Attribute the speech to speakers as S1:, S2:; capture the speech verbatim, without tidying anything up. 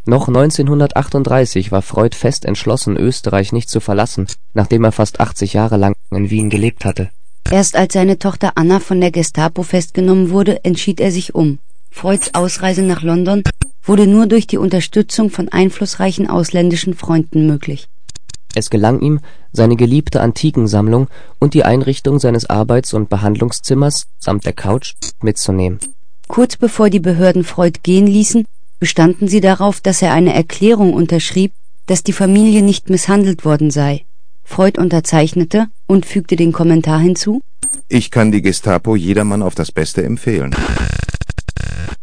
S1: Noch neunzehnhundertachtunddreißig war Freud fest entschlossen, Österreich nicht zu verlassen, nachdem er fast achtzig Jahre lang in Wien gelebt hatte.
S2: Erst als seine Tochter Anna von der Gestapo festgenommen wurde, entschied er sich um. Freuds Ausreise nach London wurde nur durch die Unterstützung von einflussreichen ausländischen Freunden möglich.
S1: Es gelang ihm, seine geliebte Antikensammlung und die Einrichtung seines Arbeits- und Behandlungszimmers samt der Couch mitzunehmen.
S2: Kurz bevor die Behörden Freud gehen ließen, bestanden sie darauf, dass er eine Erklärung unterschrieb, dass die Familie nicht misshandelt worden sei. Freud unterzeichnete und fügte den Kommentar hinzu:
S3: Ich kann die Gestapo jedermann auf das Beste empfehlen.